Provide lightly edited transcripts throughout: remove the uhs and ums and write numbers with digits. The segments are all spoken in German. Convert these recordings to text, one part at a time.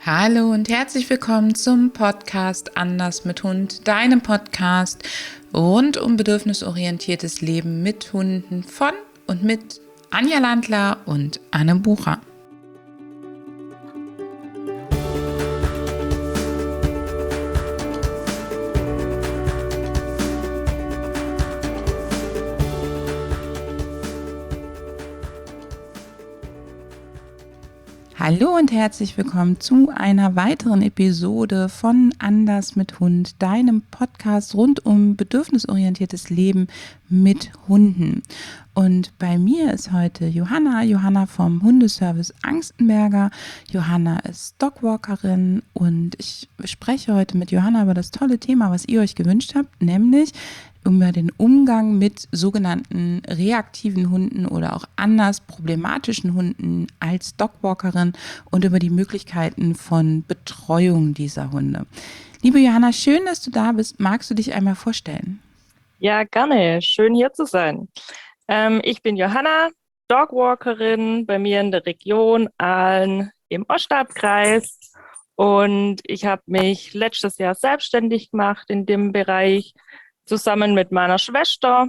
Hallo und herzlich willkommen zum Podcast Anders mit Hund, deinem Podcast rund um bedürfnisorientiertes Leben mit Hunden von und mit Anja Landler und Anne Bucher. Hallo und herzlich willkommen zu einer weiteren Episode von Anders mit Hund, deinem Podcast rund um bedürfnisorientiertes Leben mit Hunden. Und bei mir ist heute Johanna vom Hundeservice Angstenberger. Johanna ist Dogwalkerin und ich spreche heute mit Johanna über das tolle Thema, was ihr euch gewünscht habt, nämlich über den Umgang mit sogenannten reaktiven Hunden oder auch anders problematischen Hunden als Dogwalkerin und über die Möglichkeiten von Betreuung dieser Hunde. Liebe Johanna, schön, dass du da bist. Magst du dich einmal vorstellen? Ja, gerne. Schön hier zu sein. Ich bin Johanna, Dogwalkerin bei mir in der Region Aalen im Oststabkreis. Und ich habe mich letztes Jahr selbstständig gemacht in dem Bereich zusammen mit meiner Schwester.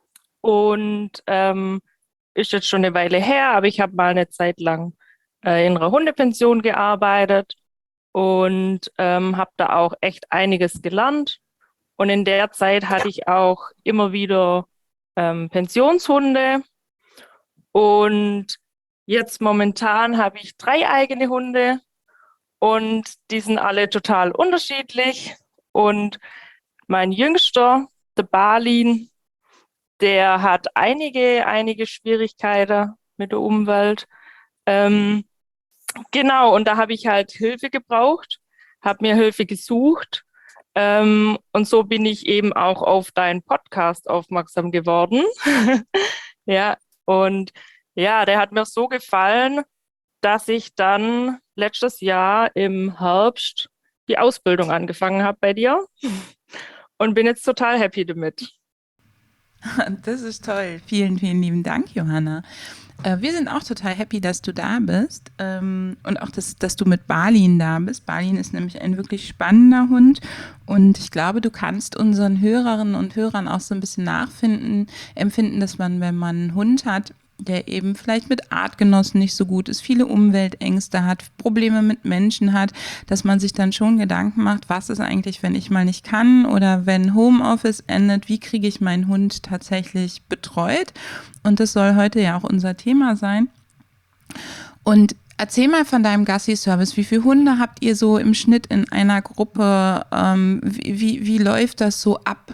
Und ist jetzt schon eine Weile her, aber ich habe mal eine Zeit lang in einer Hundepension gearbeitet und habe da auch echt einiges gelernt. Und in der Zeit hatte ich auch immer wieder Pensionshunde. Und jetzt momentan habe ich 3 eigene Hunde und die sind alle total unterschiedlich. Und mein Jüngster, der Balin, der hat einige Schwierigkeiten mit der Umwelt. Ähm, genau, und da habe ich halt Hilfe gebraucht, habe mir Hilfe gesucht. Und so bin ich eben auch auf deinen Podcast aufmerksam geworden. Ja, und ja, der hat mir so gefallen, dass ich dann letztes Jahr im Herbst die Ausbildung angefangen habe bei dir und bin jetzt total happy damit. Das ist toll. Vielen, vielen lieben Dank, Johanna. Wir sind auch total happy, dass du da bist und auch, dass du mit Balin da bist. Balin ist nämlich ein wirklich spannender Hund und ich glaube, du kannst unseren Hörerinnen und Hörern auch so ein bisschen empfinden, dass man, wenn man einen Hund hat, der eben vielleicht mit Artgenossen nicht so gut ist, viele Umweltängste hat, Probleme mit Menschen hat, dass man sich dann schon Gedanken macht, was ist eigentlich, wenn ich mal nicht kann oder wenn Homeoffice endet, wie kriege ich meinen Hund tatsächlich betreut? Und das soll heute ja auch unser Thema sein. Und erzähl mal von deinem Gassi-Service. Wie viele Hunde habt ihr so im Schnitt in einer Gruppe? Wie läuft das so ab?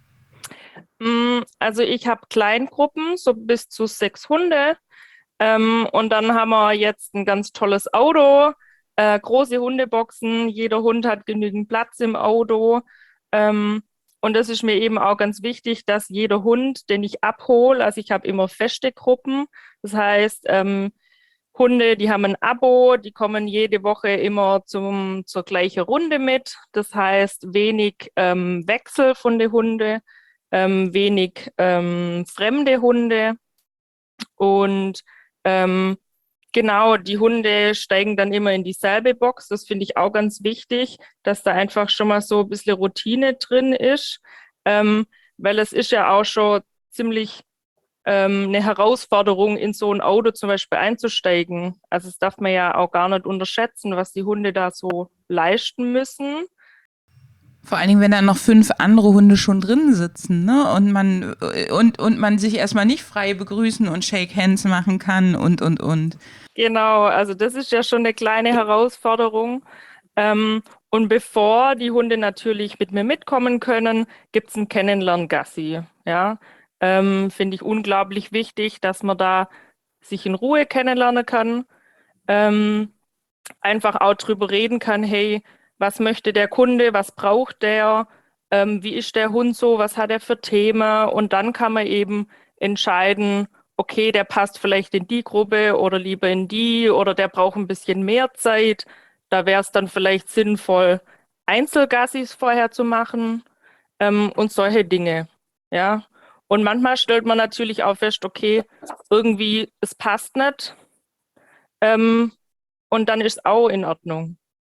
Also ich habe Kleingruppen, so bis zu 6 Hunde. Und dann haben wir jetzt ein ganz tolles Auto, große Hundeboxen. Jeder Hund hat genügend Platz im Auto. Ähm, und das ist mir eben auch ganz wichtig, dass jeder Hund, den ich abhole, also ich habe immer feste Gruppen. Das heißt, Hunde, die haben ein Abo, die kommen jede Woche immer zur gleichen Runde mit. Das heißt, wenig Wechsel von den Hunden, wenig fremde Hunde. Und ähm, genau, die Hunde steigen dann immer in dieselbe Box. Das finde ich auch ganz wichtig, dass da einfach schon mal so ein bisschen Routine drin ist. Weil es ist ja auch schon ziemlich eine Herausforderung, in so ein Auto zum Beispiel einzusteigen. Also das darf man ja auch gar nicht unterschätzen, was die Hunde da so leisten müssen. Vor allen Dingen, wenn dann noch 5 andere Hunde schon drin sitzen, ne? Und man sich erstmal nicht frei begrüßen und Shake Hands machen kann und. Genau, also das ist ja schon eine kleine Herausforderung. Und bevor die Hunde natürlich mit mir mitkommen können, gibt es ein Kennenlern-Gassi. Ja, finde ich unglaublich wichtig, dass man da sich in Ruhe kennenlernen kann. Ähm, einfach auch drüber reden kann, hey, was möchte der Kunde, was braucht der, wie ist der Hund so, was hat er für Themen und dann kann man eben entscheiden, okay, der passt vielleicht in die Gruppe oder lieber in die oder der braucht ein bisschen mehr Zeit. Da wäre es dann vielleicht sinnvoll, Einzelgassis vorher zu machen, und solche Dinge. Ja. Und manchmal stellt man natürlich auch fest, okay, irgendwie, es passt nicht. Ähm, und dann ist auch in Ordnung.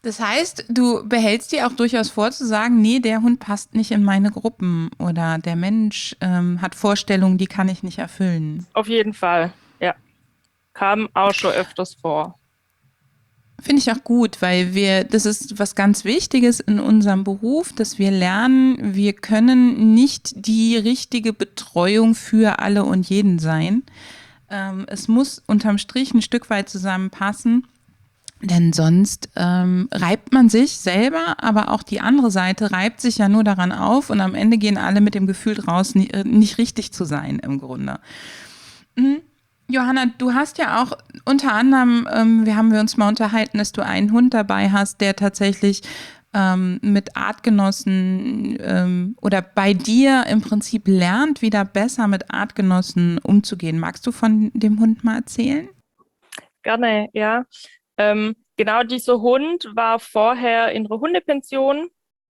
Das heißt, du behältst dir auch durchaus vor zu sagen, nee, der Hund passt nicht in meine Gruppen oder der Mensch hat Vorstellungen, die kann ich nicht erfüllen. Auf jeden Fall, ja. Kam auch schon öfters vor. Finde ich auch gut, weil das ist was ganz Wichtiges in unserem Beruf, dass wir lernen, wir können nicht die richtige Betreuung für alle und jeden sein. Es muss unterm Strich ein Stück weit zusammenpassen. Denn sonst reibt man sich selber, aber auch die andere Seite reibt sich ja nur daran auf und am Ende gehen alle mit dem Gefühl raus, nicht richtig zu sein im Grunde. Mhm. Johanna, du hast ja auch unter anderem, wir uns mal unterhalten, dass du einen Hund dabei hast, der tatsächlich mit Artgenossen oder bei dir im Prinzip lernt, wieder besser mit Artgenossen umzugehen. Magst du von dem Hund mal erzählen? Gerne, ja. Genau dieser Hund war vorher in einer Hundepension,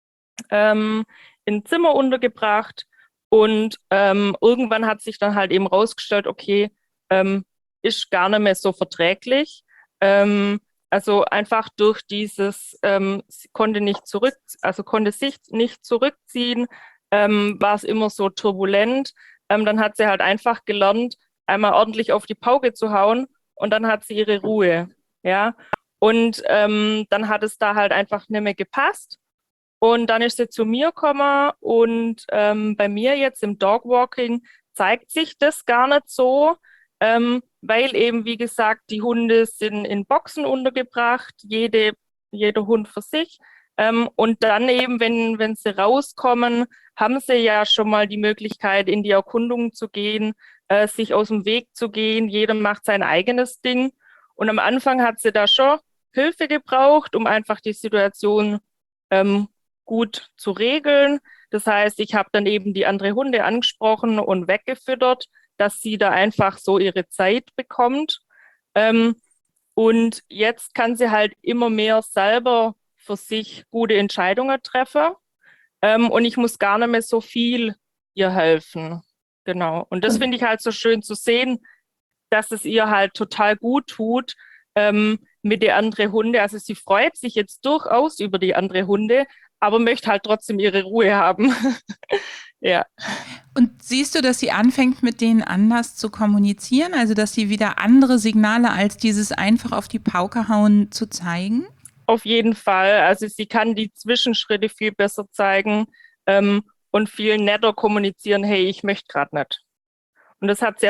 in Zimmer untergebracht und irgendwann hat sich dann halt eben rausgestellt, okay, ähm, ist gar nicht mehr so verträglich. Also einfach durch dieses, sie konnte nicht zurück, also konnte sich nicht zurückziehen, war es immer so turbulent. Dann hat sie halt einfach gelernt, einmal ordentlich auf die Pauke zu hauen und dann hat sie ihre Ruhe. Ja. Und dann hat es da halt einfach nicht mehr gepasst. Und dann ist sie zu mir gekommen und bei mir jetzt im Dogwalking zeigt sich das gar nicht so, weil eben, wie gesagt, die Hunde sind in Boxen untergebracht, jeder Hund für sich. Und dann eben, wenn sie rauskommen, haben sie ja schon mal die Möglichkeit, in die Erkundung zu gehen, sich aus dem Weg zu gehen. Jeder macht sein eigenes Ding. Und am Anfang hat sie da schon Hilfe gebraucht, um einfach die Situation ähm, gut zu regeln. Das heißt, ich habe dann eben die andere Hunde angesprochen und weggefüttert, dass sie da einfach so ihre Zeit bekommt. Ähm, und jetzt kann sie halt immer mehr selber für sich gute Entscheidungen treffen. Und ich muss gar nicht mehr so viel ihr helfen. Genau. Und das finde ich halt so schön zu sehen, dass es ihr halt total gut tut mit der anderen Hunde. Also sie freut sich jetzt durchaus über die andere Hunde, aber möchte halt trotzdem ihre Ruhe haben. Ja. Und siehst du, dass sie anfängt, mit denen anders zu kommunizieren? Also, dass sie wieder andere Signale als dieses einfach auf die Pauke hauen zu zeigen? Auf jeden Fall. Also sie kann die Zwischenschritte viel besser zeigen und viel netter kommunizieren, hey, ich möchte gerade nicht. Und das hat sie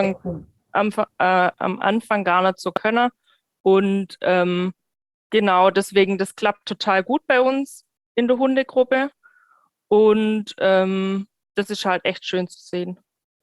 am Anfang gar nicht so können. Und genau, deswegen, das klappt total gut bei uns in der Hundegruppe. Und das ist halt echt schön zu sehen.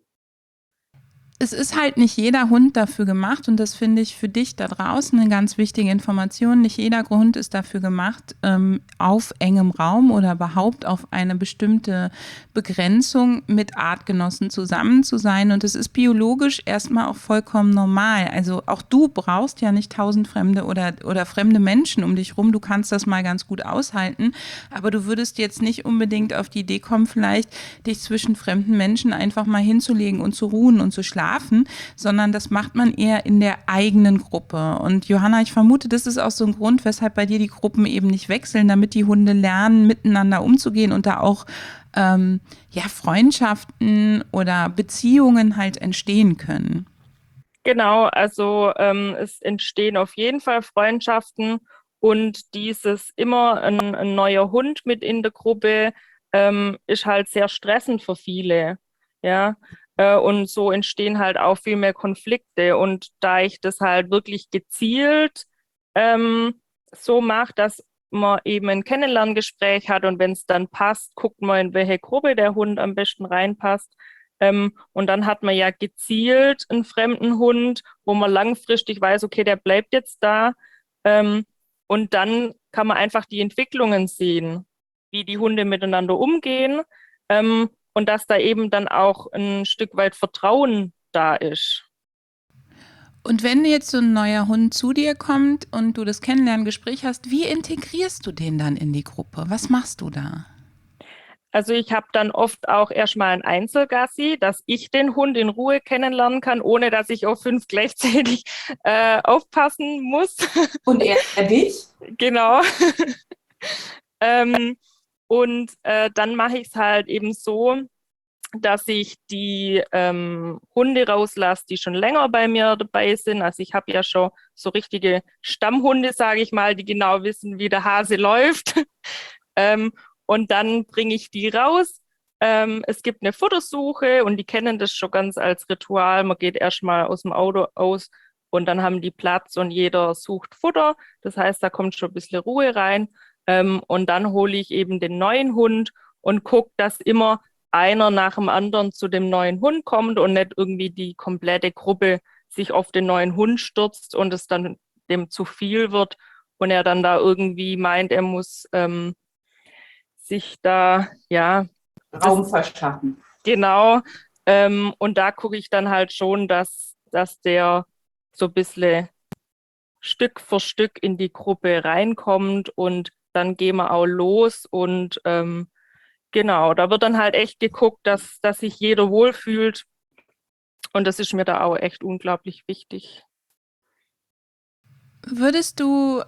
Es ist halt nicht jeder Hund dafür gemacht und das finde ich für dich da draußen eine ganz wichtige Information. Nicht jeder Hund ist dafür gemacht, auf engem Raum oder überhaupt auf eine bestimmte Begrenzung mit Artgenossen zusammen zu sein. Und es ist biologisch erstmal auch vollkommen normal. Also auch du brauchst ja nicht tausend fremde oder fremde Menschen um dich rum. Du kannst das mal ganz gut aushalten. Aber du würdest jetzt nicht unbedingt auf die Idee kommen, vielleicht dich zwischen fremden Menschen einfach mal hinzulegen und zu ruhen und zu schlafen, sondern das macht man eher in der eigenen Gruppe. Und Johanna, ich vermute, das ist auch so ein Grund, weshalb bei dir die Gruppen eben nicht wechseln, damit die Hunde lernen, miteinander umzugehen und da auch ja, Freundschaften oder Beziehungen halt entstehen können. Genau, also es entstehen auf jeden Fall Freundschaften und dieses immer ein neuer Hund mit in der Gruppe ist halt sehr stressend für viele. Ja, und so entstehen halt auch viel mehr Konflikte. Und da ich das halt wirklich gezielt ähm, so mache, dass man eben ein Kennenlerngespräch hat und wenn es dann passt, guckt man, in welche Gruppe der Hund am besten reinpasst. Und dann hat man ja gezielt einen fremden Hund, wo man langfristig weiß, okay, der bleibt jetzt da. Ähm, und dann kann man einfach die Entwicklungen sehen, wie die Hunde miteinander umgehen. Und dass da eben dann auch ein Stück weit Vertrauen da ist. Und wenn jetzt so ein neuer Hund zu dir kommt und du das Kennenlerngespräch hast, wie integrierst du den dann in die Gruppe? Was machst du da? Also ich habe dann oft auch erstmal ein Einzelgassi, dass ich den Hund in Ruhe kennenlernen kann, ohne dass ich auf 5 gleichzeitig aufpassen muss. Und er dich? Genau. Dann mache ich es halt eben so, dass ich die Hunde rauslasse, die schon länger bei mir dabei sind. Also ich habe ja schon so richtige Stammhunde, sage ich mal, die genau wissen, wie der Hase läuft. ähm, und dann bringe ich die raus. Es gibt eine Futtersuche und die kennen das schon ganz als Ritual. Man geht erstmal aus dem Auto aus und dann haben die Platz und jeder sucht Futter. Das heißt, da kommt schon ein bisschen Ruhe rein. Und dann hole ich eben den neuen Hund und gucke, dass immer einer nach dem anderen zu dem neuen Hund kommt und nicht irgendwie die komplette Gruppe sich auf den neuen Hund stürzt und es dann dem zu viel wird und er dann da irgendwie meint, er muss sich da, ja, Raum das verschaffen. genau. Und da gucke ich dann halt schon, dass der so ein bisschen Stück für Stück in die Gruppe reinkommt und dann gehen wir auch los und genau, da wird dann halt echt geguckt, dass sich jeder wohlfühlt und das ist mir da auch echt unglaublich wichtig. Würdest du,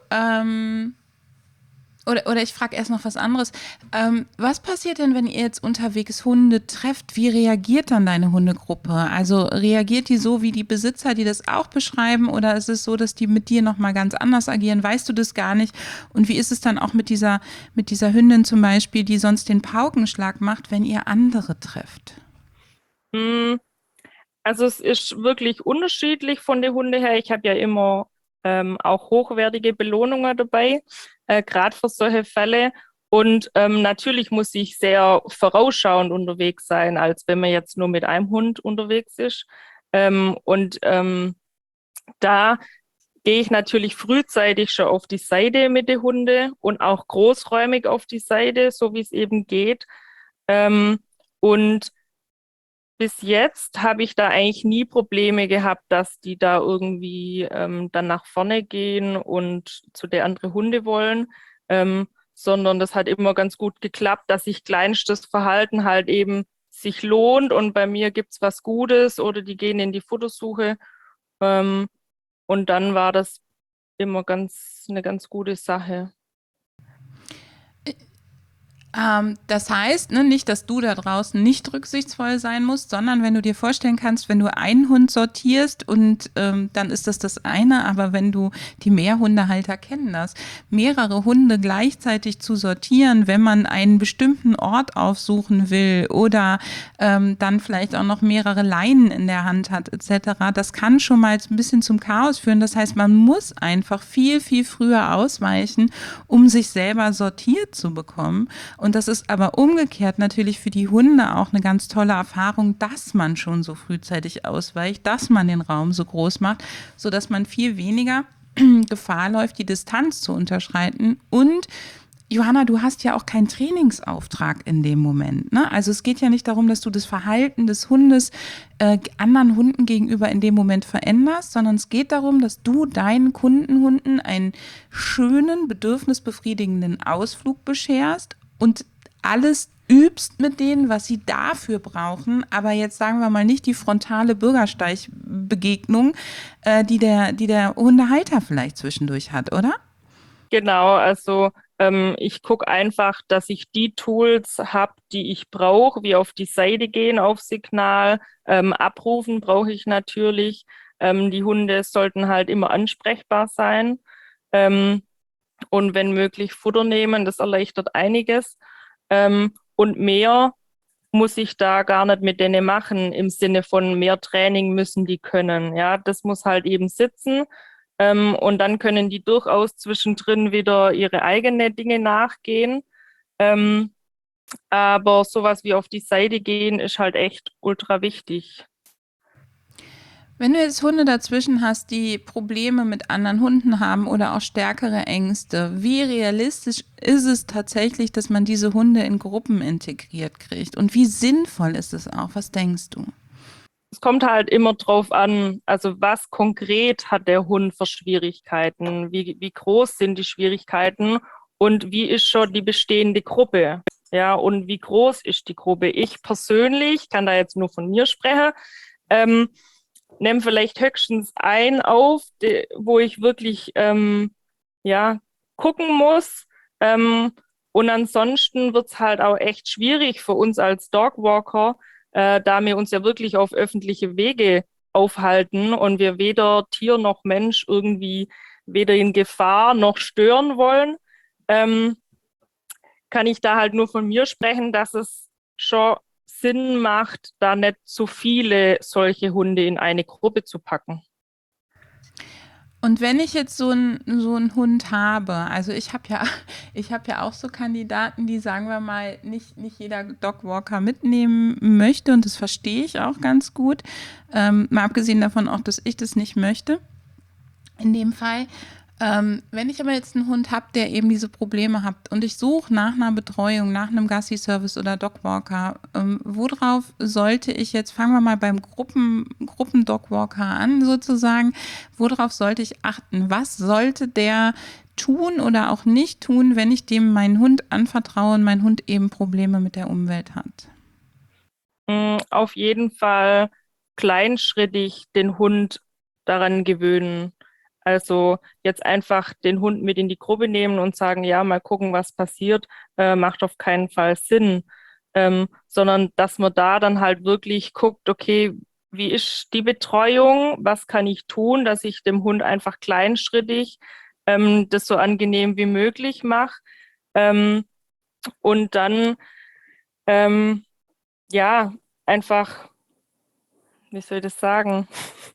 oder ich frage erst noch was anderes. Was passiert denn, wenn ihr jetzt unterwegs Hunde trefft? Wie reagiert dann deine Hundegruppe? Also reagiert die so wie die Besitzer, die das auch beschreiben? Oder ist es so, dass die mit dir nochmal ganz anders agieren? Weißt du das gar nicht? Und wie ist es dann auch mit dieser Hündin zum Beispiel, die sonst den Paukenschlag macht, wenn ihr andere trefft? Mm, Also es ist wirklich unterschiedlich von der Hunde her. Ich habe ja immer auch hochwertige Belohnungen dabei, gerade für solche Fälle. Und natürlich muss ich sehr vorausschauend unterwegs sein, als wenn man jetzt nur mit einem Hund unterwegs ist. Da gehe ich natürlich frühzeitig schon auf die Seite mit den Hunden und auch großräumig auf die Seite, so wie es eben geht. Ähm, und bis jetzt habe ich da eigentlich nie Probleme gehabt, dass die da irgendwie dann nach vorne gehen und zu der andere Hunde wollen, sondern das hat immer ganz gut geklappt, dass sich kleinstes Verhalten halt eben sich lohnt und bei mir gibt's was Gutes oder die gehen in die Futtersuche ähm, und dann war das immer eine ganz gute Sache. Das heißt, ne, nicht, dass du da draußen nicht rücksichtsvoll sein musst, sondern wenn du dir vorstellen kannst, wenn du einen Hund sortierst und dann ist das eine, aber wenn du, die Mehrhundehalter kennen das, mehrere Hunde gleichzeitig zu sortieren, wenn man einen bestimmten Ort aufsuchen will oder dann vielleicht auch noch mehrere Leinen in der Hand hat etc., das kann schon mal ein bisschen zum Chaos führen. Das heißt, man muss einfach viel, viel früher ausweichen, um sich selber sortiert zu bekommen. Und das ist aber umgekehrt natürlich für die Hunde auch eine ganz tolle Erfahrung, dass man schon so frühzeitig ausweicht, dass man den Raum so groß macht, sodass man viel weniger Gefahr läuft, die Distanz zu unterschreiten. Und Johanna, du hast ja auch keinen Trainingsauftrag in dem Moment. Ne? Also es geht ja nicht darum, dass du das Verhalten des Hundes anderen Hunden gegenüber in dem Moment veränderst, sondern es geht darum, dass du deinen Kundenhunden einen schönen, bedürfnisbefriedigenden Ausflug bescherst und alles übst mit denen, was sie dafür brauchen, aber jetzt sagen wir mal nicht die frontale Bürgersteigbegegnung, die der Hundehalter vielleicht zwischendurch hat, oder? Genau, also ich gucke einfach, dass ich die Tools habe, die ich brauche, wie auf die Seite gehen, auf Signal. Abrufen brauche ich natürlich. Die Hunde sollten halt immer ansprechbar sein ähm, und wenn möglich Futter nehmen, das erleichtert einiges. Und mehr muss ich da gar nicht mit denen machen, im Sinne von mehr Training müssen die können. Ja, das muss halt eben sitzen. Und dann können die durchaus zwischendrin wieder ihre eigenen Dinge nachgehen. Ähm, aber sowas wie auf die Seite gehen ist halt echt ultra wichtig. Wenn du jetzt Hunde dazwischen hast, die Probleme mit anderen Hunden haben oder auch stärkere Ängste, wie realistisch ist es tatsächlich, dass man diese Hunde in Gruppen integriert kriegt? Und wie sinnvoll ist es auch? Was denkst du? Es kommt halt immer drauf an, also was konkret hat der Hund für Schwierigkeiten, wie groß sind die Schwierigkeiten und wie ist schon die bestehende Gruppe, ja, und wie groß ist die Gruppe. Ich persönlich kann da jetzt nur von mir sprechen, ähm, nehme vielleicht höchstens einen auf, wo ich wirklich, ja, gucken muss. Ähm, und ansonsten wird es halt auch echt schwierig für uns als Dogwalker, da wir uns ja wirklich auf öffentliche Wege aufhalten und wir weder Tier noch Mensch irgendwie weder in Gefahr noch stören wollen. Ähm, kann ich da halt nur von mir sprechen, dass es schon Sinn macht, da nicht zu viele solche Hunde in eine Gruppe zu packen. Und wenn ich jetzt so einen Hund habe, also ich habe ja, ich habe ja auch so Kandidaten, die, sagen wir mal, nicht jeder Dogwalker mitnehmen möchte, und das verstehe ich auch ganz gut. Mal abgesehen davon auch, dass ich das nicht möchte in dem Fall. Wenn ich aber jetzt einen Hund habe, der eben diese Probleme hat und ich suche nach einer Betreuung, nach einem Gassi-Service oder Dogwalker, worauf sollte ich jetzt, fangen wir mal beim Gruppen-Dogwalker an sozusagen, worauf sollte ich achten? Was sollte der tun oder auch nicht tun, wenn ich dem meinen Hund anvertraue und mein Hund eben Probleme mit der Umwelt hat? Auf jeden Fall kleinschrittig den Hund daran gewöhnen. Also jetzt einfach den Hund mit in die Gruppe nehmen und sagen, ja, mal gucken, was passiert, macht auf keinen Fall Sinn. Sondern dass man da dann halt wirklich guckt, okay, wie ist die Betreuung? Was kann ich tun, dass ich dem Hund einfach kleinschrittig das so angenehm wie möglich mache? Ähm, und dann ähm, ja, einfach, wie soll ich das sagen?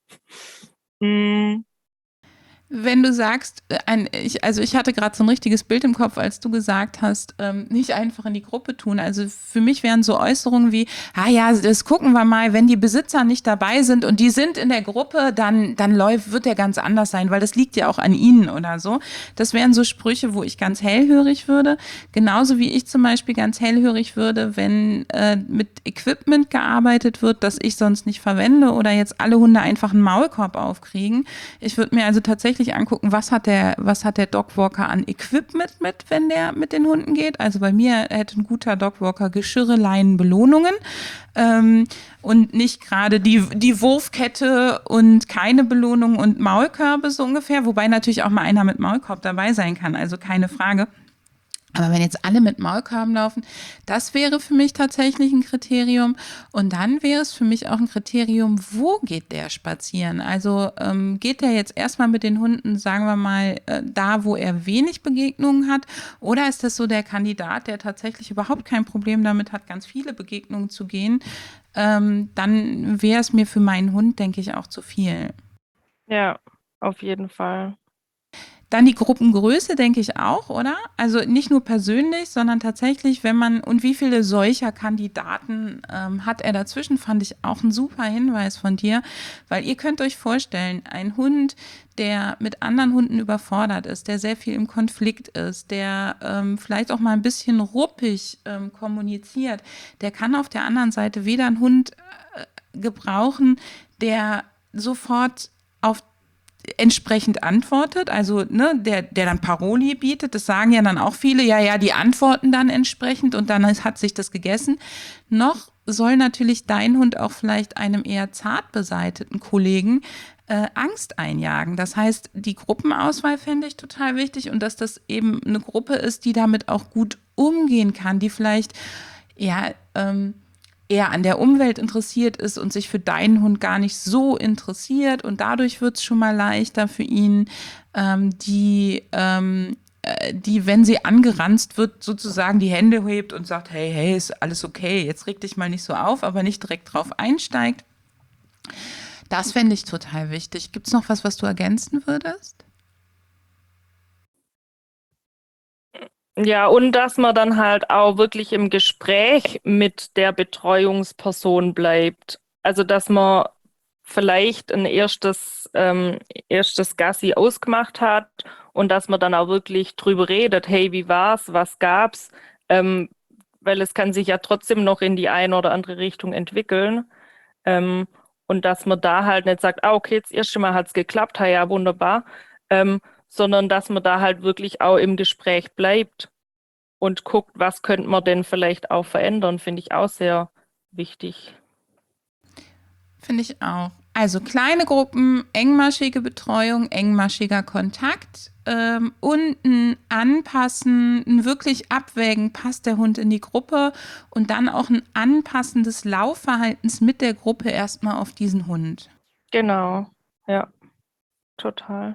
Mm, Wenn du sagst, also ich hatte gerade so ein richtiges Bild im Kopf, als du gesagt hast, nicht einfach in die Gruppe tun. Also für mich wären so Äußerungen wie, ah ja, das gucken wir mal, wenn die Besitzer nicht dabei sind und die sind in der Gruppe, dann wird der ganz anders sein, weil das liegt ja auch an ihnen oder so. Das wären so Sprüche, wo ich ganz hellhörig würde. Genauso wie ich zum Beispiel ganz hellhörig würde, wenn mit Equipment gearbeitet wird, das ich sonst nicht verwende, oder jetzt alle Hunde einfach einen Maulkorb aufkriegen. Ich würde mir also tatsächlich angucken, was hat der Dogwalker an Equipment mit, wenn der mit den Hunden geht. Also bei mir hätte ein guter Dogwalker Geschirre, Leinen, Belohnungen, und nicht gerade die Wurfkette und keine Belohnung und Maulkörbe so ungefähr, wobei natürlich auch mal einer mit Maulkorb dabei sein kann, also keine Frage. Aber wenn jetzt alle mit Maulkorben laufen, das wäre für mich tatsächlich ein Kriterium. Und dann wäre es für mich auch ein Kriterium, wo geht der spazieren? Also geht der jetzt erstmal mit den Hunden, sagen wir mal, da, wo er wenig Begegnungen hat? Oder ist das so der Kandidat, der tatsächlich überhaupt kein Problem damit hat, ganz viele Begegnungen zu gehen? Dann wäre es mir für meinen Hund, denke ich, auch zu viel. ja, auf jeden Fall. Dann die Gruppengröße, denke ich auch, oder? Also nicht nur persönlich, sondern tatsächlich, wenn man, und wie viele solcher Kandidaten hat er dazwischen, fand ich auch ein super Hinweis von dir, weil ihr könnt euch vorstellen, ein Hund, der mit anderen Hunden überfordert ist, der sehr viel im Konflikt ist, der vielleicht auch mal ein bisschen ruppig kommuniziert, der kann auf der anderen Seite weder einen Hund gebrauchen, der sofort auf entsprechend antwortet, also ne, der dann Paroli bietet, das sagen ja dann auch viele, ja, ja, die antworten dann entsprechend und dann hat sich das gegessen. Noch soll natürlich dein Hund auch vielleicht einem eher zart beseiteten Kollegen Angst einjagen. Das heißt, die Gruppenauswahl fände ich total wichtig, und dass das eben eine Gruppe ist, die damit auch gut umgehen kann, die vielleicht ja eher an der Umwelt interessiert ist und sich für deinen Hund gar nicht so interessiert. Und dadurch wird es schon mal leichter für ihn, die, wenn sie angeranzt wird, sozusagen die Hände hebt und sagt, hey, hey, ist alles okay, jetzt reg dich mal nicht so auf, aber nicht direkt drauf einsteigt. Das fände ich total wichtig. Gibt es noch was, was du ergänzen würdest? Ja, und dass man dann halt auch wirklich im Gespräch mit der Betreuungsperson bleibt. Also, dass man vielleicht ein erstes Gassi ausgemacht hat und dass man dann auch wirklich drüber redet, hey, wie war's, was gab's? Ähm, weil es kann sich ja trotzdem noch in die eine oder andere Richtung entwickeln. Ähm, und dass man da halt nicht sagt, ah, okay, das erste Mal hat's geklappt, ja, wunderbar, sondern dass man da halt wirklich auch im Gespräch bleibt und guckt, was könnte man denn vielleicht auch verändern, finde ich auch sehr wichtig. Finde ich auch. Also kleine Gruppen, engmaschige Betreuung, engmaschiger Kontakt und ein Anpassen, ein wirklich abwägen, passt der Hund in die Gruppe und dann auch ein Anpassen des Laufverhaltens mit der Gruppe erstmal auf diesen Hund. Genau, ja, total.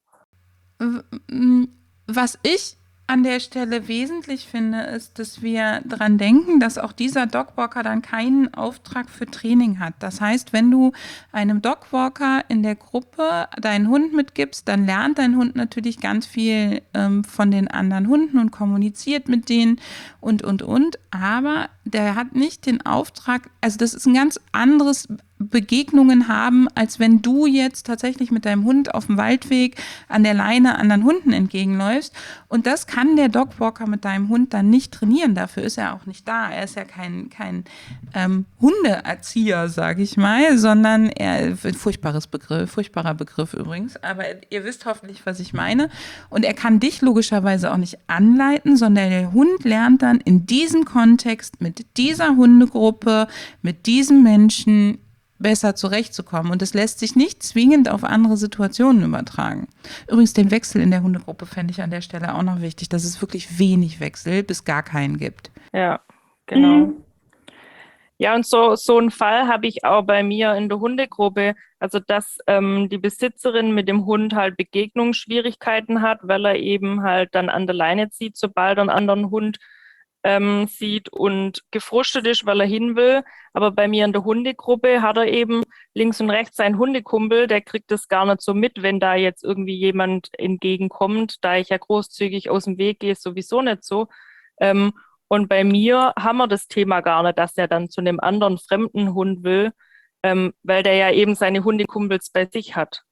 Was ich an der Stelle wesentlich finde, ist, dass wir daran denken, dass auch dieser Dogwalker dann keinen Auftrag für Training hat. Das heißt, wenn du einem Dogwalker in der Gruppe deinen Hund mitgibst, dann lernt dein Hund natürlich ganz viel von den anderen Hunden und kommuniziert mit denen und. Aber der hat nicht den Auftrag, also das ist ein ganz anderes Begegnungen haben, als wenn du jetzt tatsächlich mit deinem Hund auf dem Waldweg an der Leine anderen Hunden entgegenläufst. Und das kann der Dogwalker mit deinem Hund dann nicht trainieren. Dafür ist er auch nicht da. Er ist ja kein Hundeerzieher, sage ich mal, sondern furchtbarer Begriff übrigens. Aber ihr wisst hoffentlich, was ich meine. Und er kann dich logischerweise auch nicht anleiten, sondern der Hund lernt dann in diesem Kontext mit dieser Hundegruppe, mit diesem Menschen besser zurechtzukommen. Und das lässt sich nicht zwingend auf andere Situationen übertragen. Übrigens, den Wechsel in der Hundegruppe fände ich an der Stelle auch noch wichtig, dass es wirklich wenig Wechsel bis gar keinen gibt. Ja, genau. Ja, und so einen Fall habe ich auch bei mir in der Hundegruppe. Also, dass die Besitzerin mit dem Hund halt Begegnungsschwierigkeiten hat, weil er eben halt dann an der Leine zieht, sobald er einen anderen Hund sieht und gefrustet ist, weil er hin will. Aber bei mir in der Hundegruppe hat er eben links und rechts seinen Hundekumpel, der kriegt das gar nicht so mit, wenn da jetzt irgendwie jemand entgegenkommt, da ich ja großzügig aus dem Weg gehe, sowieso nicht so. Und bei mir haben wir das Thema gar nicht, dass er dann zu einem anderen fremden Hund will, weil der ja eben seine Hundekumpels bei sich hat.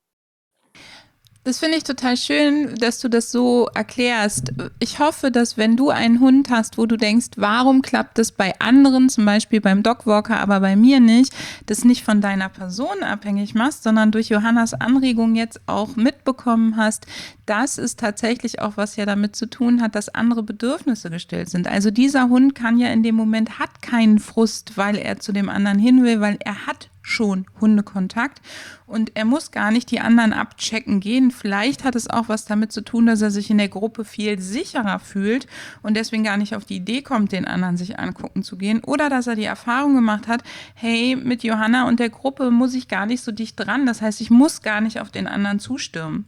Das finde ich total schön, dass du das so erklärst. Ich hoffe, dass wenn du einen Hund hast, wo du denkst, warum klappt das bei anderen, zum Beispiel beim Dogwalker, aber bei mir nicht, das nicht von deiner Person abhängig machst, sondern durch Johannas Anregung jetzt auch mitbekommen hast, dass es tatsächlich auch was ja damit zu tun hat, dass andere Bedürfnisse gestillt sind. Also dieser Hund kann ja in dem Moment, hat keinen Frust, weil er zu dem anderen hin will, weil er hat schon Hundekontakt und er muss gar nicht die anderen abchecken gehen. Vielleicht hat es auch was damit zu tun, dass er sich in der Gruppe viel sicherer fühlt und deswegen gar nicht auf die Idee kommt, den anderen sich angucken zu gehen oder dass er die Erfahrung gemacht hat, hey, mit Johanna und der Gruppe muss ich gar nicht so dicht dran. Das heißt, ich muss gar nicht auf den anderen zustürmen.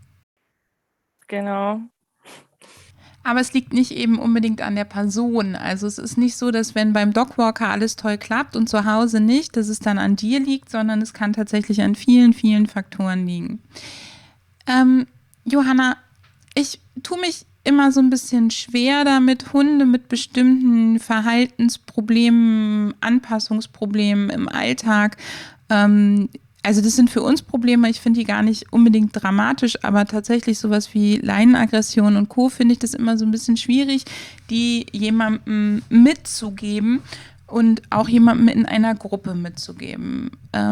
Genau. Aber es liegt nicht eben unbedingt an der Person. Also es ist nicht so, dass wenn beim Dogwalker alles toll klappt und zu Hause nicht, dass es dann an dir liegt, sondern es kann tatsächlich an vielen, vielen Faktoren liegen. Johanna, ich tue mich immer so ein bisschen schwer damit, Hunde mit bestimmten Verhaltensproblemen, Anpassungsproblemen im Alltag also das sind für uns Probleme, ich finde die gar nicht unbedingt dramatisch, aber tatsächlich sowas wie Leinenaggression und Co. finde ich das immer so ein bisschen schwierig, die jemandem mitzugeben und auch jemandem in einer Gruppe mitzugeben.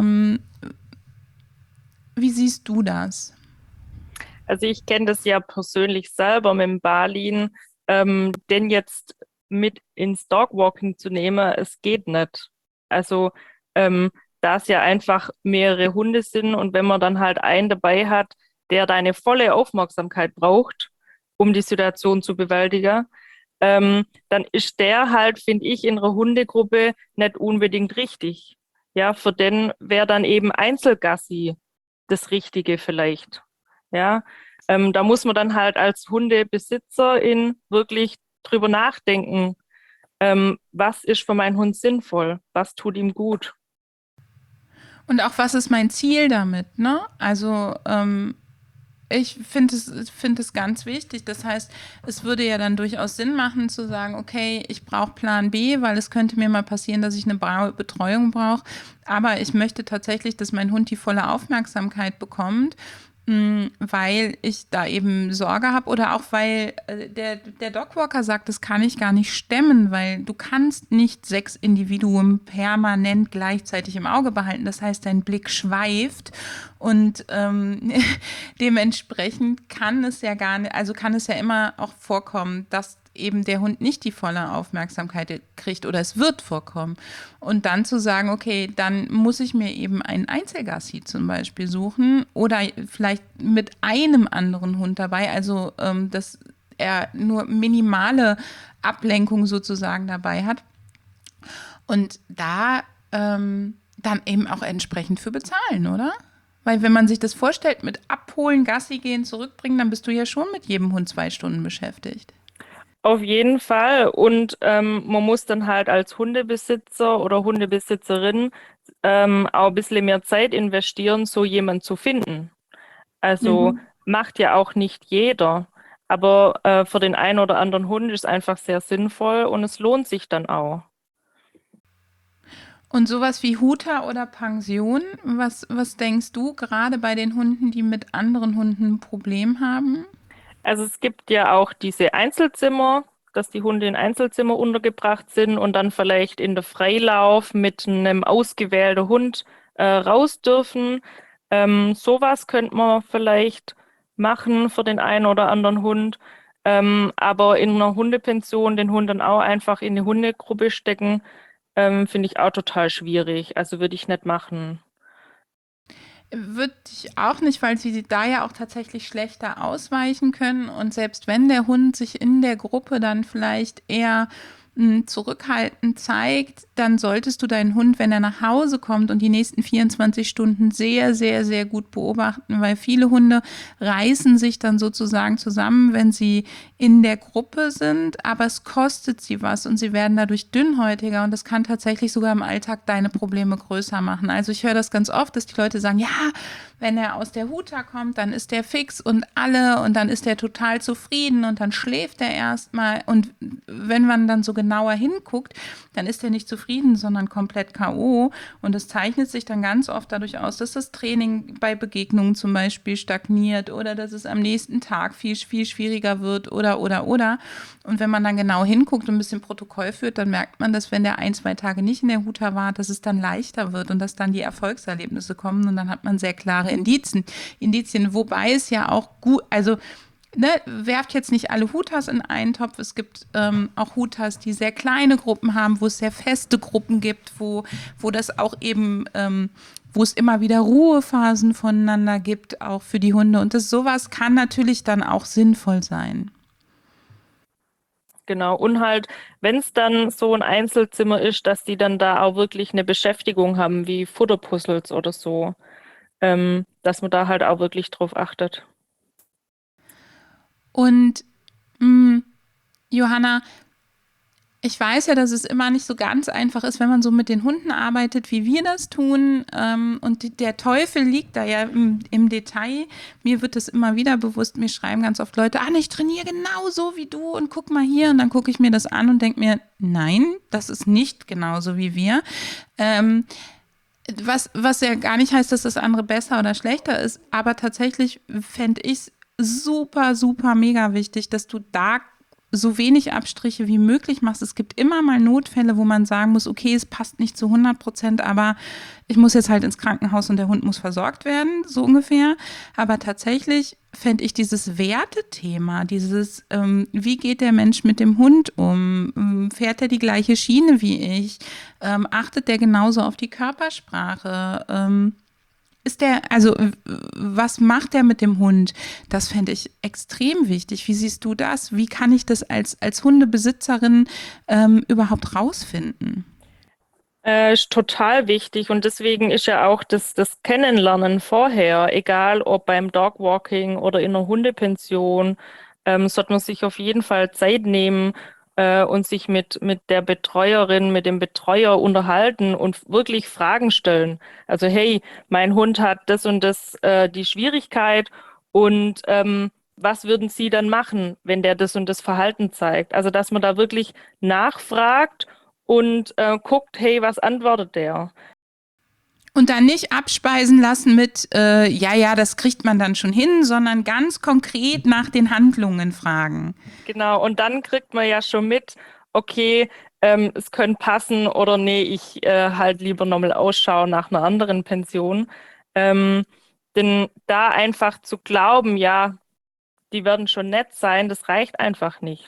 Wie siehst du das? Also ich kenne das ja persönlich selber mit dem Balin, den jetzt mit ins Dogwalking zu nehmen, es geht nicht. Also da es ja einfach mehrere Hunde sind und wenn man dann halt einen dabei hat, der deine volle Aufmerksamkeit braucht, um die Situation zu bewältigen, dann ist der halt, finde ich, in einer Hundegruppe nicht unbedingt richtig. Ja, für den wäre dann eben Einzelgassi das Richtige vielleicht. Ja, da muss man dann halt als Hundebesitzerin wirklich drüber nachdenken, was ist für meinen Hund sinnvoll, was tut ihm gut. Und auch, was ist mein Ziel damit, ne? Also, ich find es ganz wichtig. Das heißt, es würde ja dann durchaus Sinn machen zu sagen, okay, ich brauche Plan B, weil es könnte mir mal passieren, dass ich eine Betreuung brauche. Aber ich möchte tatsächlich, dass mein Hund die volle Aufmerksamkeit bekommt, weil ich da eben Sorge habe oder auch weil der Dogwalker sagt, das kann ich gar nicht stemmen, weil du kannst nicht 6 Individuen permanent gleichzeitig im Auge behalten. Das heißt, dein Blick schweift und dementsprechend kann es ja gar nicht, also kann es ja immer auch vorkommen, dass eben der Hund nicht die volle Aufmerksamkeit kriegt oder es wird vorkommen. Und dann zu sagen, okay, dann muss ich mir eben einen Einzelgassi zum Beispiel suchen oder vielleicht mit einem anderen Hund dabei, also dass er nur minimale Ablenkung sozusagen dabei hat. Und da dann eben auch entsprechend für bezahlen, oder? Weil wenn man sich das vorstellt, mit Abholen, Gassi gehen, zurückbringen, dann bist du ja schon mit jedem Hund 2 Stunden beschäftigt. Auf jeden Fall. Und man muss dann halt als Hundebesitzer oder Hundebesitzerin auch ein bisschen mehr Zeit investieren, so jemanden zu finden. Also Mhm. macht ja auch nicht jeder. Aber für den einen oder anderen Hund ist es einfach sehr sinnvoll und es lohnt sich dann auch. Und sowas wie Huter oder Pension, was denkst du gerade bei den Hunden, die mit anderen Hunden ein Problem haben? Also es gibt ja auch diese Einzelzimmer, dass die Hunde in Einzelzimmer untergebracht sind und dann vielleicht in der Freilauf mit einem ausgewählten Hund raus dürfen. Sowas könnte man vielleicht machen für den einen oder anderen Hund. Aber in einer Hundepension den Hund dann auch einfach in eine Hundegruppe stecken, finde ich auch total schwierig. Also würde ich nicht machen. Würde ich auch nicht, weil sie da ja auch tatsächlich schlechter ausweichen können. Und selbst wenn der Hund sich in der Gruppe dann vielleicht eher zurückhaltend zeigt, dann solltest du deinen Hund, wenn er nach Hause kommt und die nächsten 24 Stunden sehr, sehr, sehr gut beobachten, weil viele Hunde reißen sich dann sozusagen zusammen, wenn sie in der Gruppe sind, aber es kostet sie was und sie werden dadurch dünnhäutiger und das kann tatsächlich sogar im Alltag deine Probleme größer machen. Also ich höre das ganz oft, dass die Leute sagen, ja, wenn er aus der Huta kommt, dann ist der fix und alle und dann ist er total zufrieden und dann schläft er erstmal und wenn man dann so genauer hinguckt, dann ist er nicht zufrieden, sondern komplett K.O. Und das zeichnet sich dann ganz oft dadurch aus, dass das Training bei Begegnungen zum Beispiel stagniert oder dass es am nächsten Tag viel, viel schwieriger wird oder. Und wenn man dann genau hinguckt und ein bisschen Protokoll führt, dann merkt man, dass wenn der 1, 2 Tage nicht in der Huta war, dass es dann leichter wird und dass dann die Erfolgserlebnisse kommen und dann hat man sehr klare Indizien, wobei es ja auch gut, also ne, werft jetzt nicht alle Hutas in einen Topf. Es gibt auch Hutas, die sehr kleine Gruppen haben, wo es sehr feste Gruppen gibt, wo das auch eben, wo es immer wieder Ruhephasen voneinander gibt, auch für die Hunde. Und das sowas kann natürlich dann auch sinnvoll sein. Genau. Und halt, wenn es dann so ein Einzelzimmer ist, dass die dann da auch wirklich eine Beschäftigung haben, wie Futterpuzzles oder so, dass man da halt auch wirklich drauf achtet. Und mh, Johanna, ich weiß ja, dass es immer nicht so ganz einfach ist, wenn man so mit den Hunden arbeitet, wie wir das tun. Und der Teufel liegt da ja im Detail. Mir wird es immer wieder bewusst. Mir schreiben ganz oft Leute an, ich trainiere genauso wie du und guck mal hier. Und dann gucke ich mir das an und denke mir, nein, das ist nicht genauso wie wir. Was ja gar nicht heißt, dass das andere besser oder schlechter ist. Aber tatsächlich fände ich es super, super mega wichtig, dass du da so wenig Abstriche wie möglich machst. Es gibt immer mal Notfälle, wo man sagen muss, okay, es passt nicht zu 100%, aber ich muss jetzt halt ins Krankenhaus und der Hund muss versorgt werden, so ungefähr. Aber tatsächlich fände ich dieses Wertethema, dieses, wie geht der Mensch mit dem Hund um? Fährt er die gleiche Schiene wie ich? Achtet der genauso auf die Körpersprache? Ist der, also was macht der mit dem Hund? Das fände ich extrem wichtig. Wie siehst du das? Wie kann ich das als Hundebesitzerin überhaupt rausfinden? Ist total wichtig und deswegen ist ja auch das Kennenlernen vorher, egal ob beim Dogwalking oder in einer Hundepension, sollte man sich auf jeden Fall Zeit nehmen und sich mit der Betreuerin, mit dem Betreuer unterhalten und wirklich Fragen stellen. Also hey, mein Hund hat das und das die Schwierigkeit und was würden Sie dann machen, wenn der das und das Verhalten zeigt? Also dass man da wirklich nachfragt und guckt, hey, was antwortet der? Und dann nicht abspeisen lassen mit, ja, ja, das kriegt man dann schon hin, sondern ganz konkret nach den Handlungen fragen. Genau, und dann kriegt man ja schon mit, okay, es könnte passen oder nee, ich halt lieber nochmal Ausschau nach einer anderen Pension. Ähm, denn da einfach zu glauben, ja, die werden schon nett sein, das reicht einfach nicht.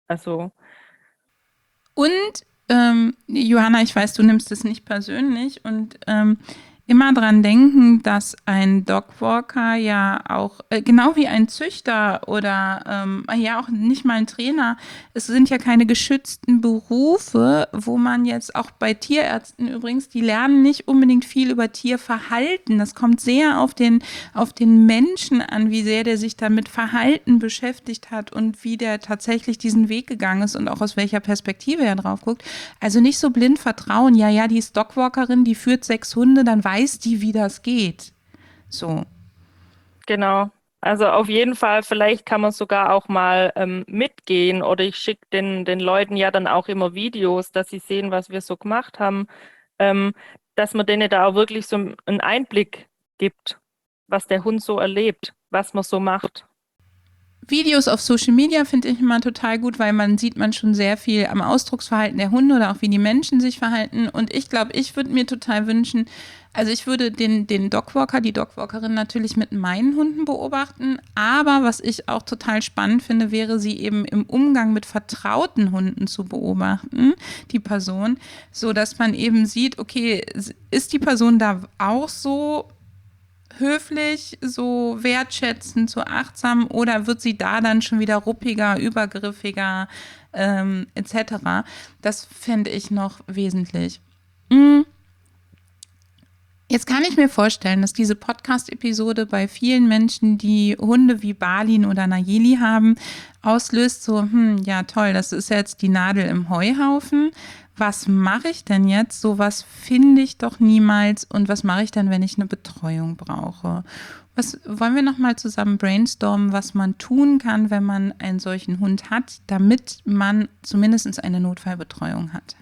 Also Und Johanna, ich weiß, du nimmst es nicht persönlich und immer dran denken, dass ein Dogwalker ja auch, genau wie ein Züchter oder ja auch nicht mal ein Trainer, es sind ja keine geschützten Berufe, wo man jetzt auch bei Tierärzten übrigens, die lernen nicht unbedingt viel über Tierverhalten. Das kommt sehr auf den Menschen an, wie sehr der sich dann mit Verhalten beschäftigt hat und wie der tatsächlich diesen Weg gegangen ist und auch aus welcher Perspektive er drauf guckt. Also nicht so blind vertrauen, ja, die ist Dogwalkerin, die führt 6 Hunde, dann weiß die, wie das geht. So. genau. Also auf jeden Fall, vielleicht kann man sogar auch mal mitgehen oder ich schicke den Leuten ja dann auch immer Videos, dass sie sehen, was wir so gemacht haben, ähm, dass man denen da auch wirklich so einen Einblick gibt, was der Hund so erlebt, was man so macht. Videos auf Social Media finde ich immer total gut, weil man schon sehr viel am Ausdrucksverhalten der Hunde oder auch wie die Menschen sich verhalten. Und ich glaube, ich würde mir total wünschen, also ich würde den Dogwalker, die Dogwalkerin natürlich mit meinen Hunden beobachten. Aber was ich auch total spannend finde, wäre sie eben im Umgang mit vertrauten Hunden zu beobachten, die Person, so dass man eben sieht, okay, ist die Person da auch so höflich, so wertschätzend, so achtsam oder wird sie da dann schon wieder ruppiger, übergriffiger etc.? Das fände ich noch wesentlich. Jetzt kann ich mir vorstellen, dass diese Podcast-Episode bei vielen Menschen, die Hunde wie Balin oder Nayeli haben, auslöst so, ja toll, das ist jetzt die Nadel im Heuhaufen. Was mache ich denn jetzt? Sowas finde ich doch niemals. Und was mache ich denn, wenn ich eine Betreuung brauche? Was wollen wir noch mal zusammen brainstormen, was man tun kann, wenn man einen solchen Hund hat, damit man zumindest eine Notfallbetreuung hat?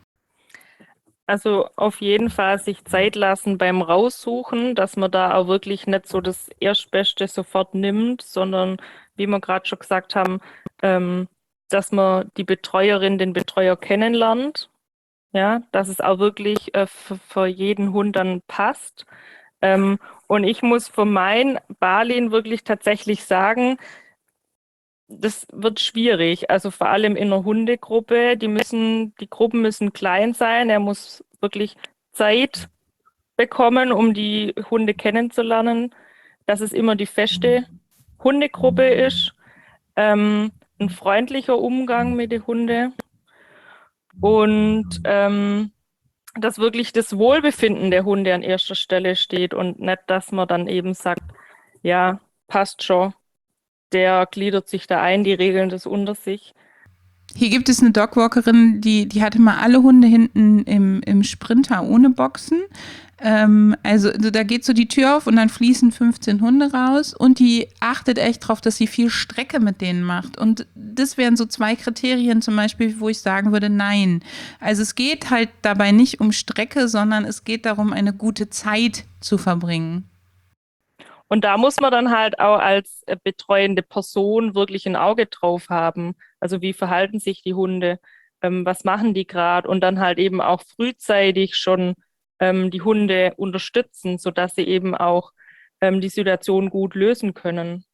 Also auf jeden Fall sich Zeit lassen beim Raussuchen, dass man da auch wirklich nicht so das Erstbeste sofort nimmt, sondern wie wir gerade schon gesagt haben, dass man die Betreuerin, den Betreuer kennenlernt, ja, dass es auch wirklich für jeden Hund dann passt. Und ich muss für mein Balin wirklich tatsächlich sagen, das wird schwierig. Also vor allem in einer Hundegruppe, die Gruppen müssen klein sein. Er muss wirklich Zeit bekommen, um die Hunde kennenzulernen, dass es immer die feste Hundegruppe ist. Ein freundlicher Umgang mit den Hunden und dass wirklich das Wohlbefinden der Hunde an erster Stelle steht und nicht, dass man dann eben sagt, ja, passt schon, der gliedert sich da ein, die regeln das unter sich. Hier gibt es eine Dogwalkerin, die hatte mal alle Hunde hinten im Sprinter ohne Boxen. Also da geht so die Tür auf und dann fließen 15 Hunde raus und die achtet echt drauf, dass sie viel Strecke mit denen macht. Und das wären so 2 Kriterien zum Beispiel, wo ich sagen würde, nein. Also es geht halt dabei nicht um Strecke, sondern es geht darum, eine gute Zeit zu verbringen. Und da muss man dann halt auch als betreuende Person wirklich ein Auge drauf haben. Also wie verhalten sich die Hunde, was machen die gerade und dann halt eben auch frühzeitig schon die Hunde unterstützen, sodass sie eben auch die Situation gut lösen können.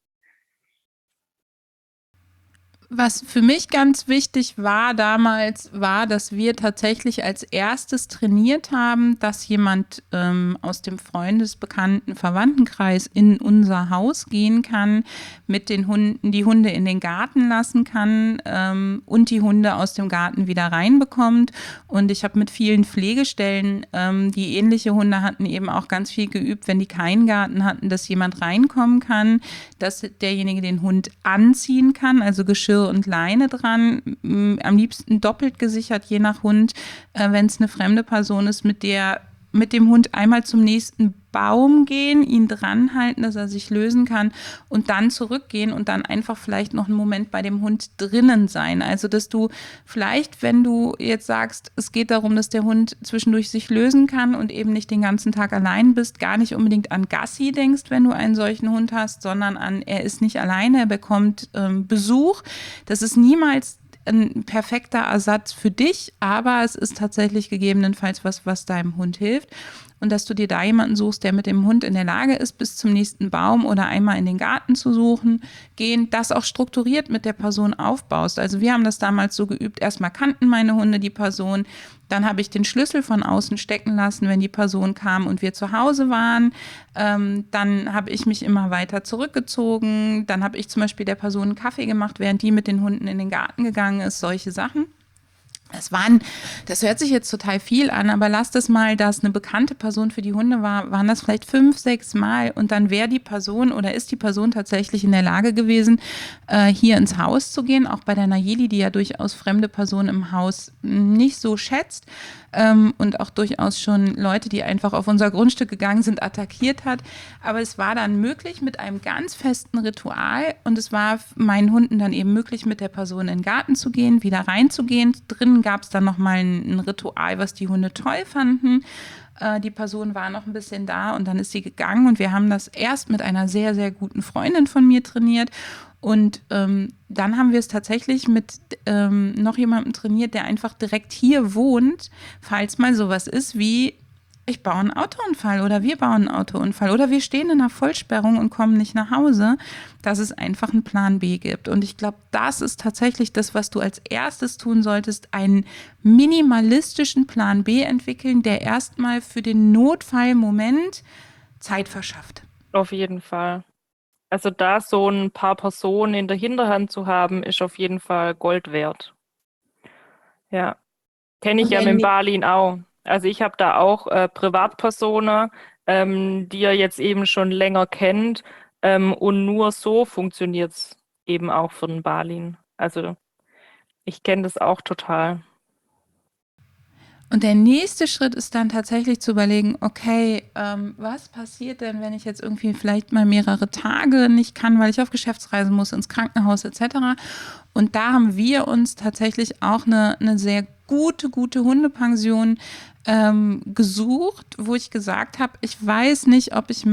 Was für mich ganz wichtig war damals, war, dass wir tatsächlich als erstes trainiert haben, dass jemand aus dem Freundesbekannten Verwandtenkreis in unser Haus gehen kann, mit den Hunden, die Hunde in den Garten lassen kann und die Hunde aus dem Garten wieder reinbekommt. Und ich habe mit vielen Pflegestellen, die ähnliche Hunde hatten, eben auch ganz viel geübt, wenn die keinen Garten hatten, dass jemand reinkommen kann, dass derjenige den Hund anziehen kann, also Geschirr und Leine dran, am liebsten doppelt gesichert, je nach Hund, wenn es eine fremde Person ist, mit dem Hund einmal zum nächsten Baum gehen, ihn dran halten, dass er sich lösen kann und dann zurückgehen und dann einfach vielleicht noch einen Moment bei dem Hund drinnen sein. Also, dass du vielleicht, wenn du jetzt sagst, es geht darum, dass der Hund zwischendurch sich lösen kann und eben nicht den ganzen Tag allein bist, gar nicht unbedingt an Gassi denkst, wenn du einen solchen Hund hast, sondern an, er ist nicht alleine, er bekommt Besuch. Das ist niemals ein perfekter Ersatz für dich, aber es ist tatsächlich gegebenenfalls was deinem Hund hilft. und dass du dir da jemanden suchst, der mit dem Hund in der Lage ist, bis zum nächsten Baum oder einmal in den Garten zu gehen, das auch strukturiert mit der Person aufbaust. Also wir haben das damals so geübt, erstmal kannten meine Hunde die Person, dann habe ich den Schlüssel von außen stecken lassen, wenn die Person kam und wir zu Hause waren. Dann habe ich mich immer weiter zurückgezogen. Dann habe ich zum Beispiel der Person einen Kaffee gemacht, während die mit den Hunden in den Garten gegangen ist. Solche Sachen. Das hört sich jetzt total viel an, aber lasst es mal, dass eine bekannte Person für die Hunde war, waren das vielleicht 5, 6 Mal und dann wäre die Person oder ist die Person tatsächlich in der Lage gewesen, hier ins Haus zu gehen, auch bei der Nayeli, die ja durchaus fremde Personen im Haus nicht so schätzt und auch durchaus schon Leute, die einfach auf unser Grundstück gegangen sind, attackiert hat. Aber es war dann möglich mit einem ganz festen Ritual und es war meinen Hunden dann eben möglich, mit der Person in den Garten zu gehen, wieder reinzugehen. Drinnen gab es dann nochmal ein Ritual, was die Hunde toll fanden. Die Person war noch ein bisschen da und dann ist sie gegangen und wir haben das erst mit einer sehr, sehr guten Freundin von mir trainiert. Und dann haben wir es tatsächlich mit noch jemandem trainiert, der einfach direkt hier wohnt, falls mal sowas ist wie, ich baue einen Autounfall oder wir bauen einen Autounfall oder wir stehen in einer Vollsperrung und kommen nicht nach Hause, dass es einfach einen Plan B gibt. Und ich glaube, das ist tatsächlich das, was du als erstes tun solltest, einen minimalistischen Plan B entwickeln, der erstmal für den Notfallmoment Zeit verschafft. Auf jeden Fall. Also da so ein paar Personen in der Hinterhand zu haben, ist auf jeden Fall Gold wert. Ja, kenne ich Und ja mit Balin auch. Also ich habe da auch Privatpersonen, die ihr jetzt eben schon länger kennt, und nur so funktioniert es eben auch für den Balin. Also ich kenne das auch total. Und der nächste Schritt ist dann tatsächlich zu überlegen, okay, was passiert denn, wenn ich jetzt irgendwie vielleicht mal mehrere Tage nicht kann, weil ich auf Geschäftsreise muss, ins Krankenhaus etc. Und da haben wir uns tatsächlich auch eine sehr gute Hundepension gesucht, wo ich gesagt habe, ich weiß nicht, ob ich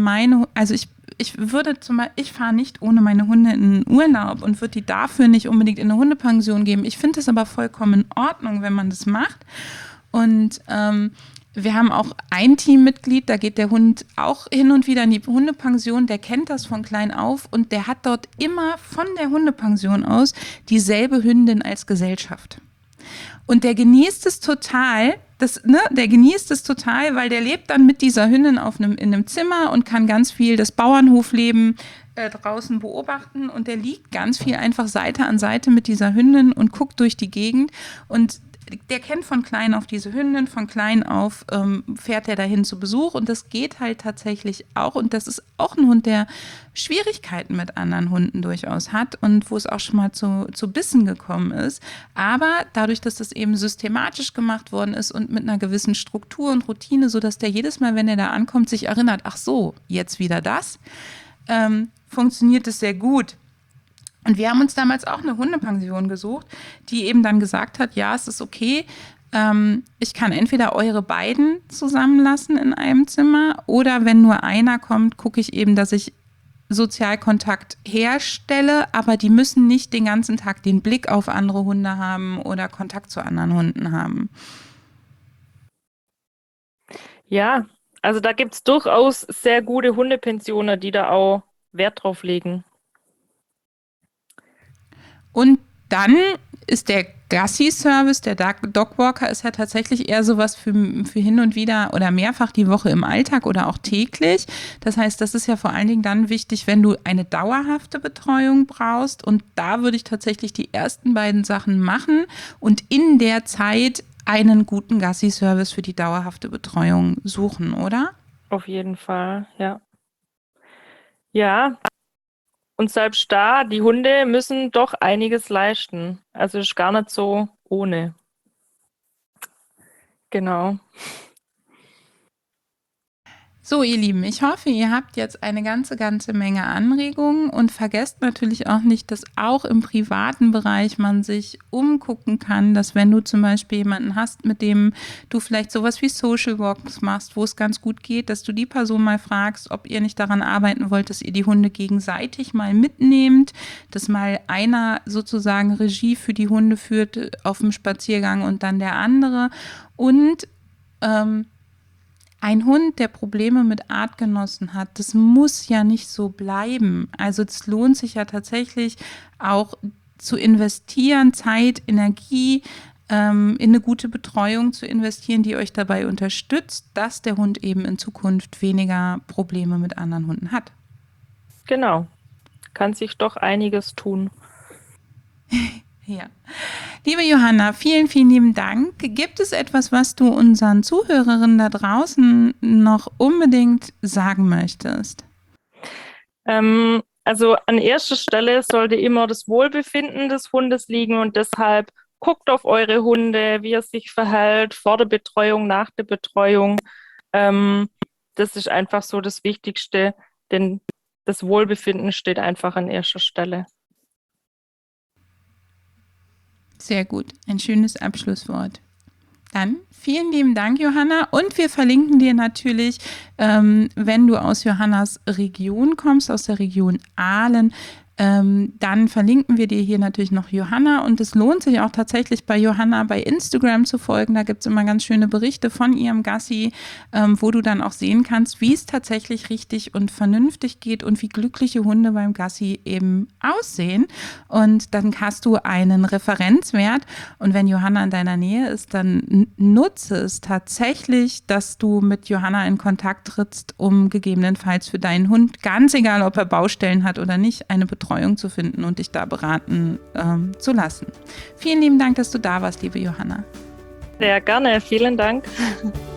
ich fahre nicht ohne meine Hunde in den Urlaub und würde die dafür nicht unbedingt in eine Hundepension geben. Ich finde es aber vollkommen in Ordnung, wenn man das macht. Und wir haben auch ein Teammitglied, da geht der Hund auch hin und wieder in die Hundepension, der kennt das von klein auf und der hat dort immer von der Hundepension aus dieselbe Hündin als Gesellschaft. Und der genießt es total, weil der lebt dann mit dieser Hündin in einem Zimmer und kann ganz viel das Bauernhofleben draußen beobachten und der liegt ganz viel einfach Seite an Seite mit dieser Hündin und guckt durch die Gegend und der kennt von klein auf diese Hündin, von klein auf fährt er dahin zu Besuch und das geht halt tatsächlich auch und das ist auch ein Hund, der Schwierigkeiten mit anderen Hunden durchaus hat und wo es auch schon mal zu Bissen gekommen ist, aber dadurch, dass das eben systematisch gemacht worden ist und mit einer gewissen Struktur und Routine, sodass der jedes Mal, wenn er da ankommt, sich erinnert, ach so, jetzt wieder das, funktioniert es sehr gut. Und wir haben uns damals auch eine Hundepension gesucht, die eben dann gesagt hat, ja, es ist okay, ich kann entweder eure beiden zusammenlassen in einem Zimmer oder wenn nur einer kommt, gucke ich eben, dass ich Sozialkontakt herstelle, aber die müssen nicht den ganzen Tag den Blick auf andere Hunde haben oder Kontakt zu anderen Hunden haben. Ja, also da gibt es durchaus sehr gute Hundepensionen, die da auch Wert drauf legen. Und dann ist der Gassi-Service, der Dogwalker ist ja tatsächlich eher sowas für hin und wieder oder mehrfach die Woche im Alltag oder auch täglich. Das heißt, das ist ja vor allen Dingen dann wichtig, wenn du eine dauerhafte Betreuung brauchst. Und da würde ich tatsächlich die ersten beiden Sachen machen und in der Zeit einen guten Gassi-Service für die dauerhafte Betreuung suchen, oder? Auf jeden Fall, ja. Ja, und selbst da, die Hunde müssen doch einiges leisten. Also ist gar nicht so ohne. Genau. So, ihr Lieben, ich hoffe, ihr habt jetzt eine ganze Menge Anregungen und vergesst natürlich auch nicht, dass auch im privaten Bereich man sich umgucken kann, dass wenn du zum Beispiel jemanden hast, mit dem du vielleicht sowas wie Social Walks machst, wo es ganz gut geht, dass du die Person mal fragst, ob ihr nicht daran arbeiten wollt, dass ihr die Hunde gegenseitig mal mitnehmt, dass mal einer sozusagen Regie für die Hunde führt auf dem Spaziergang und dann der andere und ein Hund, der Probleme mit Artgenossen hat, das muss ja nicht so bleiben. Also es lohnt sich ja tatsächlich auch zu investieren, Zeit, Energie, in eine gute Betreuung zu investieren, die euch dabei unterstützt, dass der Hund eben in Zukunft weniger Probleme mit anderen Hunden hat. Genau, kann sich doch einiges tun. Ja. Liebe Johanna, vielen, vielen lieben Dank. Gibt es etwas, was du unseren Zuhörerinnen da draußen noch unbedingt sagen möchtest? Also an erster Stelle sollte immer das Wohlbefinden des Hundes liegen und deshalb guckt auf eure Hunde, wie er sich verhält, vor der Betreuung, nach der Betreuung. Das ist einfach so das Wichtigste, denn das Wohlbefinden steht einfach an erster Stelle. Sehr gut, ein schönes Abschlusswort. Dann vielen lieben Dank, Johanna. Und wir verlinken dir natürlich, wenn du aus Johannas Region kommst, aus der Region Aalen, dann verlinken wir dir hier natürlich noch Johanna. Und es lohnt sich auch tatsächlich bei Johanna bei Instagram zu folgen. Da gibt es immer ganz schöne Berichte von ihrem Gassi, wo du dann auch sehen kannst, wie es tatsächlich richtig und vernünftig geht und wie glückliche Hunde beim Gassi eben aussehen. Und dann hast du einen Referenzwert. Und wenn Johanna in deiner Nähe ist, dann nutze es tatsächlich, dass du mit Johanna in Kontakt trittst, um gegebenenfalls für deinen Hund, ganz egal ob er Baustellen hat oder nicht, eine Betreuung zu finden und dich da beraten zu lassen. Vielen lieben Dank, dass du da warst, liebe Johanna. Sehr gerne, vielen Dank.